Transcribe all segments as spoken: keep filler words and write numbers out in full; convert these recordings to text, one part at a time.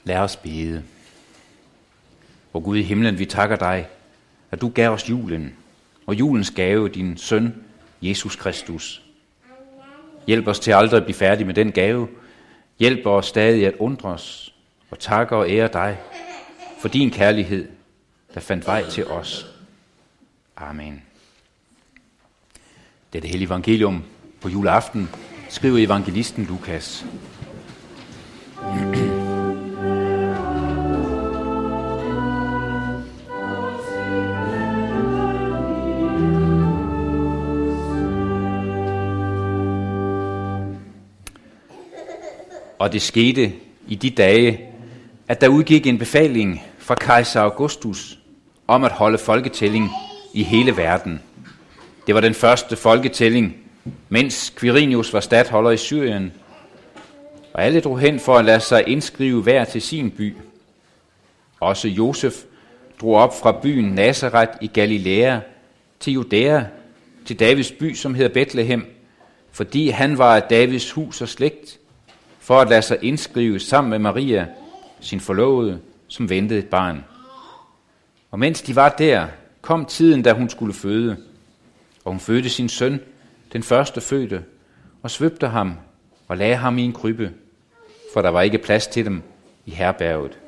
Lad os bede. Vor Gud i himlen, vi takker dig, at du gav os julen, og julens gave, din søn, Jesus Kristus. Hjælp os til aldrig at blive færdige med den gave. Hjælp os stadig at undre os og takke og ære dig for din kærlighed, der fandt vej til os. Amen. Dette hellige evangelium på juleaften skriver evangelisten Lukas. Og det skete i de dage, at der udgik en befaling fra kejser Augustus om at holde folketælling i hele verden. Det var den første folketælling, mens Quirinius var stadholder i Syrien, og alle drog hen for at lade sig indskrive hver til sin by. Også Josef drog op fra byen Nazaret i Galilea til Judæa, til Davids by, som hedder Betlehem, fordi han var af Davids hus og slægt, for at lade sig indskrive sammen med Maria, sin forlovede, som ventede et barn. Og mens de var der, kom tiden, da hun skulle føde, og hun fødte sin søn, den første fødte, og svøbte ham og lagde ham i en krybbe, for der var ikke plads til dem i herberget.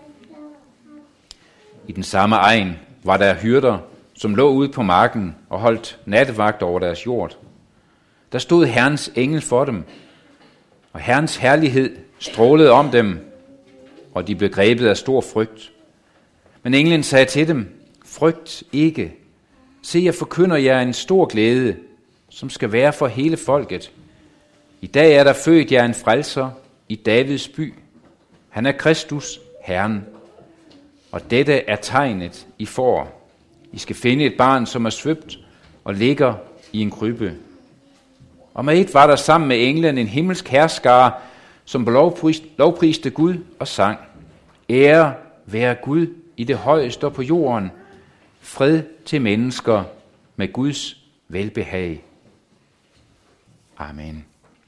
I den samme egen var der hyrder, som lå ude på marken og holdt nattevagt over deres jord. Der stod Herrens engel for dem, og Herrens herlighed strålede om dem, og de blev grebet af stor frygt. Men englen sagde til dem, frygt ikke. Se, jeg forkynder jer en stor glæde, som skal være for hele folket. I dag er der født jer en frelser i Davids by. Han er Kristus, Herren. Og dette er tegnet, I får. I skal finde et barn, som er svøbt og ligger i en krybbe. Og med et var der sammen med englen en himmelsk herskare, som lovpriste Gud og sang. Ære være Gud i det højeste og på jorden. Fred til mennesker med Guds velbehag. Amen.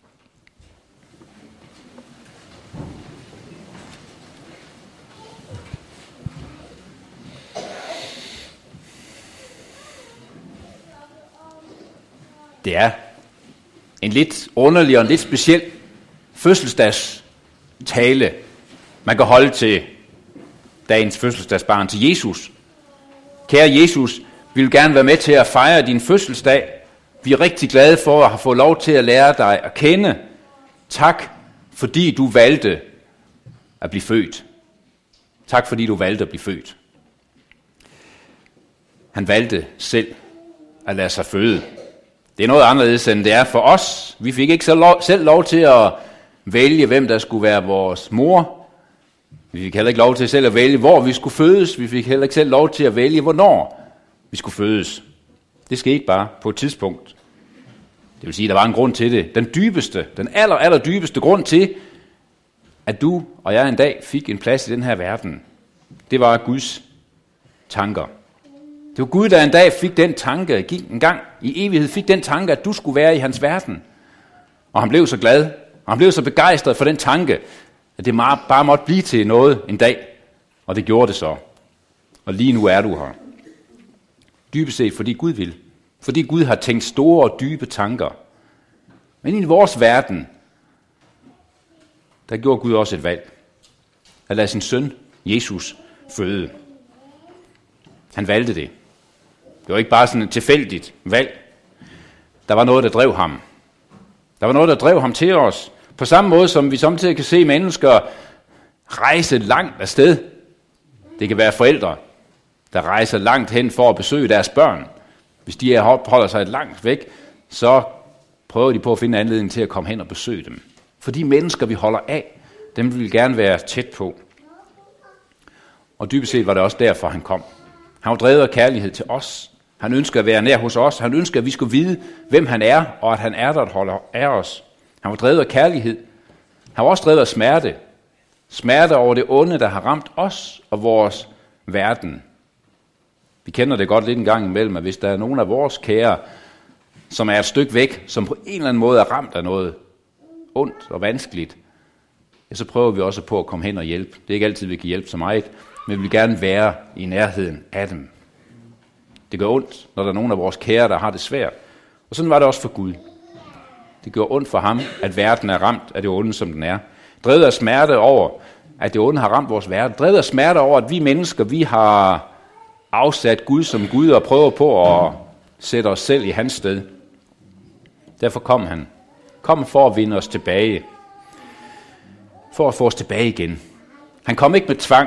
Det er en lidt underlig og en lidt speciel fødselsdagstale, man kan holde til dagens fødselsdagsbarn, til Jesus. Kære Jesus, vi vil gerne være med til at fejre din fødselsdag. Vi er rigtig glade for at have fået lov til at lære dig at kende. Tak, fordi du valgte at blive født. Tak, fordi du valgte at blive født. Han valgte selv at lade sig føde. Det er noget anderledes, end det er for os. Vi fik ikke selv lov, selv lov til at vælge, hvem der skulle være vores mor. Vi fik heller ikke lov til selv at vælge, hvor vi skulle fødes. Vi fik heller ikke selv lov til at vælge, hvornår vi skulle fødes. Det skete bare på et tidspunkt. Det vil sige, at der var en grund til det. Den dybeste, den aller, aller dybeste grund til, at du og jeg en dag fik en plads i den her verden, det var Guds tanker. Det var Gud, der en dag fik den tanke, en gang i evighed fik den tanke, at du skulle være i hans verden. Og han blev så glad, og han blev så begejstret for den tanke, at det bare måtte blive til noget en dag. Og det gjorde det så. Og lige nu er du her. Dybest set, fordi Gud vil. Fordi Gud har tænkt store og dybe tanker. Men i vores verden, der gjorde Gud også et valg. At lade sin søn, Jesus, føde. Han valgte det. Det var ikke bare sådan et tilfældigt valg. Der var noget, der drev ham. Der var noget, der drev ham til os. På samme måde, som vi samtidig kan se mennesker rejse langt afsted. Det kan være forældre, der rejser langt hen for at besøge deres børn. Hvis de holder sig langt væk, så prøver de på at finde anledning til at komme hen og besøge dem. For de mennesker, vi holder af, dem vil vi gerne være tæt på. Og dybest set var det også derfor, han kom. Han var drevet af kærlighed til os. Han ønsker at være nær hos os. Han ønsker, at vi skulle vide, hvem han er, og at han er der, at holder af os. Han var drevet af kærlighed. Han var også drevet af smerte. Smerte over det onde, der har ramt os og vores verden. Vi kender det godt lidt en gang imellem, at hvis der er nogen af vores kære, som er et stykke væk, som på en eller anden måde er ramt af noget ondt og vanskeligt, ja, så prøver vi også på at komme hen og hjælpe. Det er ikke altid, vi kan hjælpe så meget, men vi vil gerne være i nærheden af dem. Det gør ondt, når der er nogen af vores kære, der har det svært. Og sådan var det også for Gud. Det gør ondt for ham, at verden er ramt af det onde, som den er. Drevet af smerte over, at det onde har ramt vores verden. Drevet af smerte over, at vi mennesker, vi har afsat Gud som Gud og prøver på at sætte os selv i hans sted. Derfor kom han. Kom for at vinde os tilbage. For at få os tilbage igen. Han kom ikke med tvang.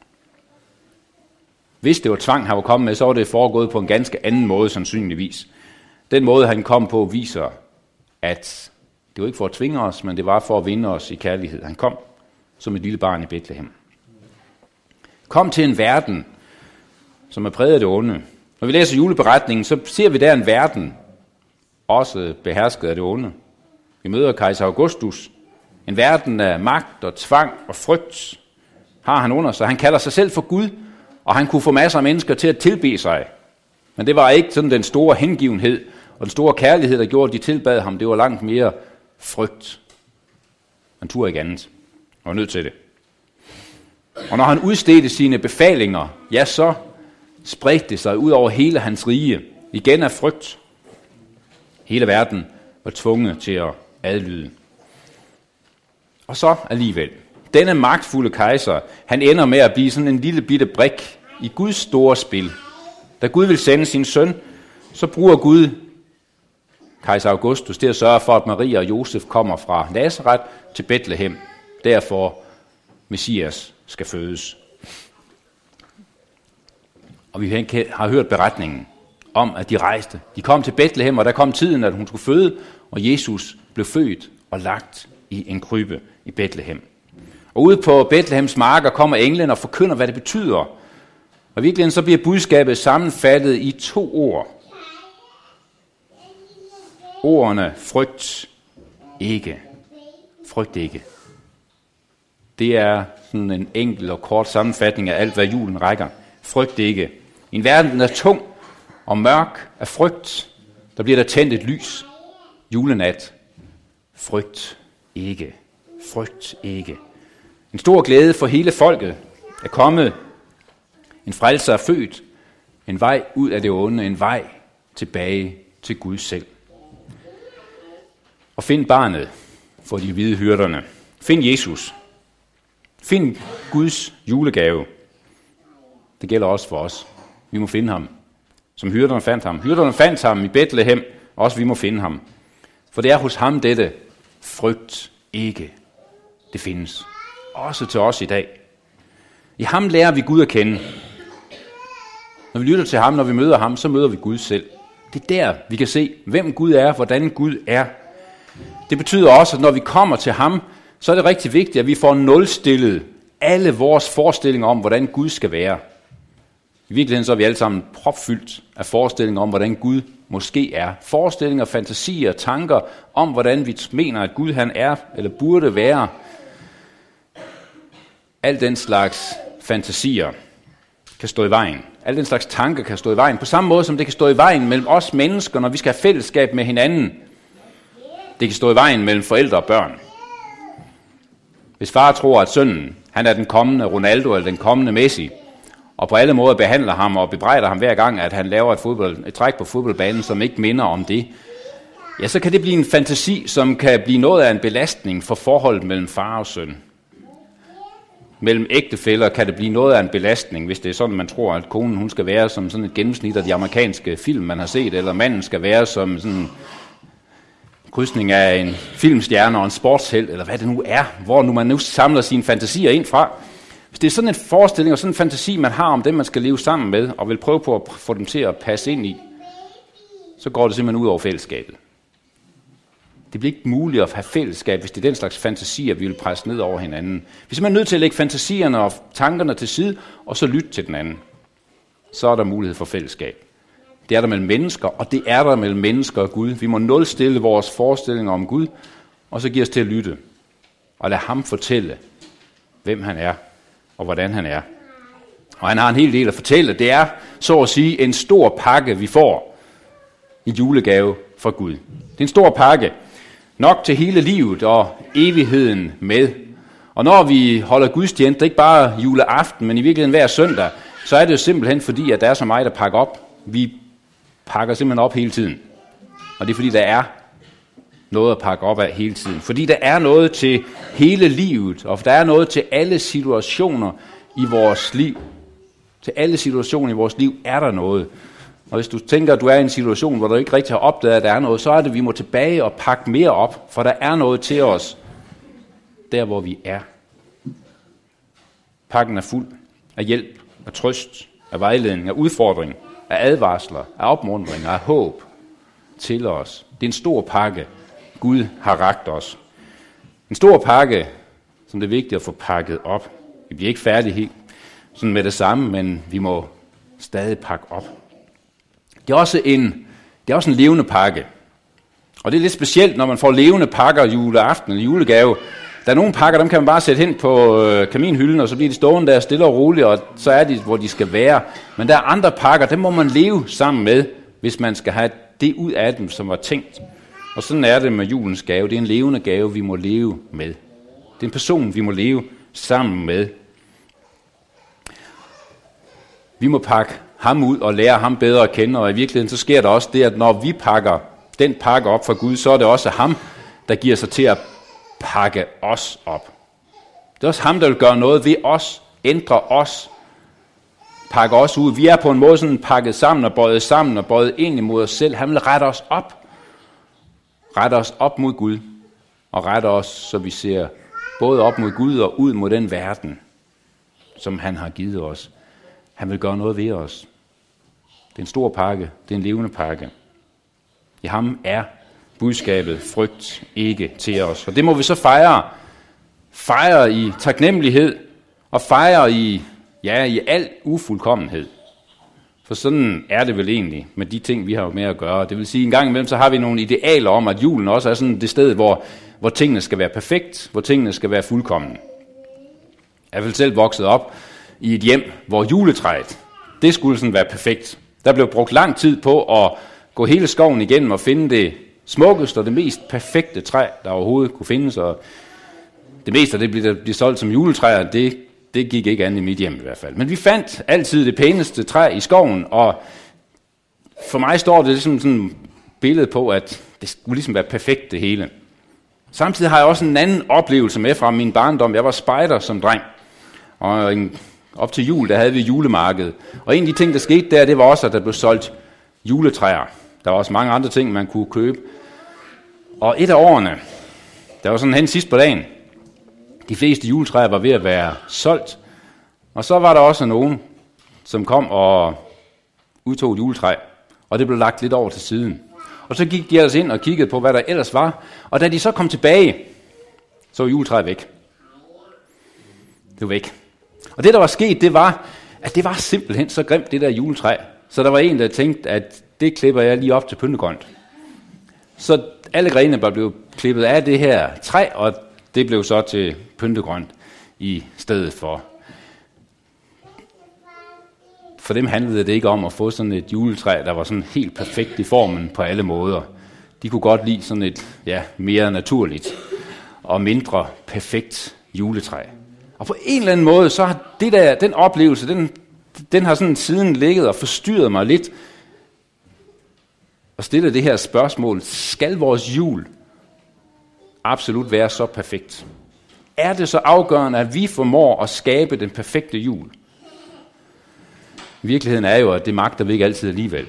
Hvis det var tvang, han var kommet med, så var det foregået på en ganske anden måde sandsynligvis. Den måde, han kom på, viser, at det var ikke for at tvinge os, men det var for at vinde os i kærlighed. Han kom som et lille barn i Bethlehem. Kom til en verden, som er præget af det onde. Når vi læser juleberetningen, så ser vi der en verden, også behersket af det onde. Vi møder kejser Augustus. En verden af magt og tvang og frygt har han under sig. Han kalder sig selv for Gud, og han kunne få masser af mennesker til at tilbede sig. Men det var ikke sådan den store hengivenhed og den store kærlighed, der gjorde, at de tilbad ham. Det var langt mere frygt. Han turde ikke andet. Han var nødt til det. Og når han udstedte sine befalinger, ja, så spredte det sig ud over hele hans rige. Igen af frygt. Hele verden var tvunget til at adlyde. Og så alligevel. Denne magtfulde kejser, han ender med at blive sådan en lille bitte brik i Guds store spil. Da Gud vil sende sin søn, så bruger Gud kejser Augustus til at sørge for, at Maria og Josef kommer fra Nazaret til Bethlehem. Derfor Messias skal fødes. Og vi har hørt beretningen om, at de rejste. De kom til Bethlehem, og der kom tiden, at hun skulle føde, og Jesus blev født og lagt i en krybbe i Bethlehem. Og ude på Bethlehems marker kommer englen og forkynder, hvad det betyder. Og virkelig så bliver budskabet sammenfattet i to ord. Ordene frygt ikke. Frygt ikke. Det er sådan en enkel og kort sammenfatning af alt, hvad julen rækker. Frygt ikke. I en verden, der er tung og mørk af frygt, der bliver der tændt et lys. Julenat. Frygt ikke. Frygt ikke. En stor glæde for hele folket er kommet. En frelser er født. En vej ud af det onde. En vej tilbage til Gud selv. Og find barnet for de hvide hyrderne. Find Jesus. Find Guds julegave. Det gælder også for os. Vi må finde ham. Som hyrderne fandt ham. Hyrderne fandt ham i Bethlehem. Også vi må finde ham. For det er hos ham dette frygt ikke. Det findes. Også til os i dag. I ham lærer vi Gud at kende. Når vi lytter til ham, når vi møder ham, så møder vi Gud selv. Det er der, vi kan se, hvem Gud er, hvordan Gud er. Det betyder også, at når vi kommer til ham, så er det rigtig vigtigt, at vi får nulstillet alle vores forestillinger om, hvordan Gud skal være. I virkeligheden så er vi alle sammen propfyldt af forestillinger om, hvordan Gud måske er. Forestillinger, fantasier, tanker om, hvordan vi mener, at Gud han er eller burde være. Al den slags fantasier kan stå i vejen. Al den slags tanker kan stå i vejen. På samme måde som det kan stå i vejen mellem os mennesker, når vi skal have fællesskab med hinanden. Det kan stå i vejen mellem forældre og børn. Hvis far tror, at sønnen han er den kommende Ronaldo eller den kommende Messi, og på alle måder behandler ham og bebrejder ham hver gang, at han laver et, fodbold, et træk på fodboldbanen, som ikke minder om det, ja, så kan det blive en fantasi, som kan blive noget af en belastning for forholdet mellem far og søn. Mellem ægtefæller kan det blive noget af en belastning, hvis det er sådan, man tror, at konen hun skal være som sådan et gennemsnit af de amerikanske film, man har set, eller manden skal være som sådan en krydsning af en filmstjerne og en sportshelt, eller hvad det nu er, hvor nu man nu samler sine fantasier ind fra. Hvis det er sådan en forestilling og sådan en fantasi, man har om dem, man skal leve sammen med, og vil prøve på at få dem til at passe ind i, så går det simpelthen ud over fællesskabet. Det bliver ikke muligt at have fællesskab, hvis det er den slags fantasier, vi vil presse ned over hinanden. Vi er simpelthen nødt til at lægge fantasierne og tankerne til side, og så lytte til den anden. Så er der mulighed for fællesskab. Det er der mellem mennesker, og det er der mellem mennesker og Gud. Vi må nulstille vores forestillinger om Gud, og så give os til at lytte. Og lade ham fortælle, hvem han er, og hvordan han er. Og han har en hel del at fortælle. Det er, så at sige, en stor pakke, vi får i julegave fra Gud. Det er en stor pakke. Nok til hele livet og evigheden med. Og når vi holder gudstjeneste, ikke bare juleaften, men i virkeligheden hver søndag, så er det jo simpelthen fordi, at der er så meget at pakke op. Vi pakker simpelthen op hele tiden. Og det er fordi, der er noget at pakke op af hele tiden. Fordi der er noget til hele livet, og der er noget til alle situationer i vores liv. Til alle situationer i vores liv er der noget. Og hvis du tænker, at du er i en situation, hvor du ikke rigtig har opdaget, at der er noget, så er det, at vi må tilbage og pakke mere op, for der er noget til os, der hvor vi er. Pakken er fuld af hjælp, af trøst, af vejledning, af udfordring, af advarsler, af opmuntring, af håb til os. Det er en stor pakke, Gud har rakt os. En stor pakke, som det er vigtigt at få pakket op. Vi bliver ikke færdige helt sådan med det samme, men vi må stadig pakke op. Det er også en, det er også en levende pakke. Og det er lidt specielt, når man får levende pakker juleaften eller julegave. Der er nogle pakker, dem kan man bare sætte hen på øh, kaminhylden, og så bliver de stående der stille og roligt, og så er de, hvor de skal være. Men der er andre pakker, dem må man leve sammen med, hvis man skal have det ud af dem, som var tænkt. Og sådan er det med julens gave. Det er en levende gave, vi må leve med. Det er en person, vi må leve sammen med. Vi må pakke ham ud og lære ham bedre at kende, og i virkeligheden så sker der også det, at når vi pakker den pakke op fra Gud, så er det også ham, der giver sig til at pakke os op. Det er også ham, der vil gøre noget ved os, ændre os, pakke os ud. Vi er på en måde sådan pakket sammen og bøjet sammen og bøjet ind imod os selv. Han vil rette os op. Rette os op mod Gud, og rette os, så vi ser både op mod Gud og ud mod den verden, som han har givet os. Han vil gøre noget ved os. Det er en stor pakke. Det er en levende pakke. I ham er budskabet frygt ikke til os. Og det må vi så fejre. Fejre i taknemmelighed og fejre i, ja, i al ufuldkommenhed. For sådan er det vel egentlig med de ting, vi har med at gøre. Det vil sige, en gang imellem, så har vi nogle idealer om, at julen også er sådan det sted, hvor, hvor tingene skal være perfekt, hvor tingene skal være fuldkomne. Jeg er vel selv vokset op i et hjem, hvor juletræet, det skulle sådan være perfekt. Der blev brugt lang tid på at gå hele skoven igennem og finde det smukkeste og det mest perfekte træ, der overhovedet kunne findes. Og det meste af det blev, blev solgt som juletræer, det, det gik ikke andet i mit hjem i hvert fald. Men vi fandt altid det pæneste træ i skoven, og for mig står det ligesom sådan et billede på, at det skulle ligesom være perfekt det hele. Samtidig har jeg også en anden oplevelse med fra min barndom. Jeg var spejder som dreng, og en op til jul, der havde vi julemarked. Og en af de ting, der skete der, det var også, at der blev solgt juletræer. Der var også mange andre ting, man kunne købe. Og et af årene, der var sådan hen sidst på dagen, de fleste juletræer var ved at være solgt. Og så var der også nogen, som kom og udtog et juletræ. Og det blev lagt lidt over til siden. Og så gik de altså ind og kiggede på, hvad der ellers var. Og da de så kom tilbage, så var juletræet væk. Det var væk. Og det, der var sket, det var, at det var simpelthen så grimt, det der juletræ. Så der var en, der tænkte, at det klipper jeg lige op til pyntegrønt. Så alle grenene bare blev klippet af det her træ, og det blev så til pyntegrønt i stedet for. For dem handlede det ikke om at få sådan et juletræ, der var sådan helt perfekt i formen på alle måder. De kunne godt lide sådan et ja, mere naturligt og mindre perfekt juletræ. Og på en eller anden måde, så har det der, den oplevelse, den, den har sådan siden ligget og forstyrret mig lidt. Og stille det her spørgsmål, skal vores jul absolut være så perfekt? Er det så afgørende, at vi formår at skabe den perfekte jul? Virkeligheden er jo, at det magter vi ikke altid alligevel.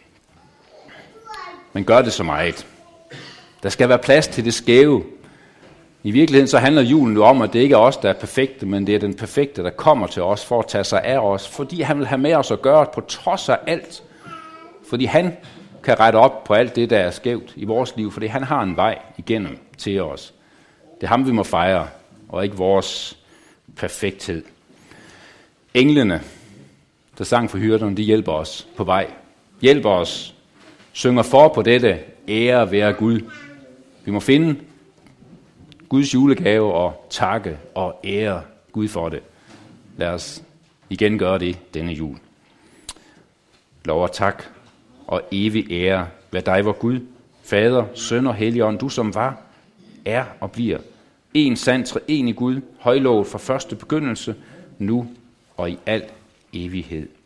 Men gør det så meget. Der skal være plads til det skæve. I virkeligheden så handler julen jo om, at det ikke er os, der er perfekte, men det er den perfekte, der kommer til os for at tage sig af os, fordi han vil have med os at gøre på trods af alt. Fordi han kan rette op på alt det, der er skævt i vores liv, fordi han har en vej igennem til os. Det er ham, vi må fejre, og ikke vores perfekthed. Englene, der sang for hyrderne, de hjælper os på vej. Hjælper os, synger for på dette, ære være Gud. Vi må finde Guds julegave og takke og ære Gud for det. Lad os igen gøre det denne jul. Lov og tak og evig ære være dig, vor Gud, Fader, Søn og Helligånd, du som var, er og bliver En sand treenig Gud, højlovet fra første begyndelse, nu og i al evighed.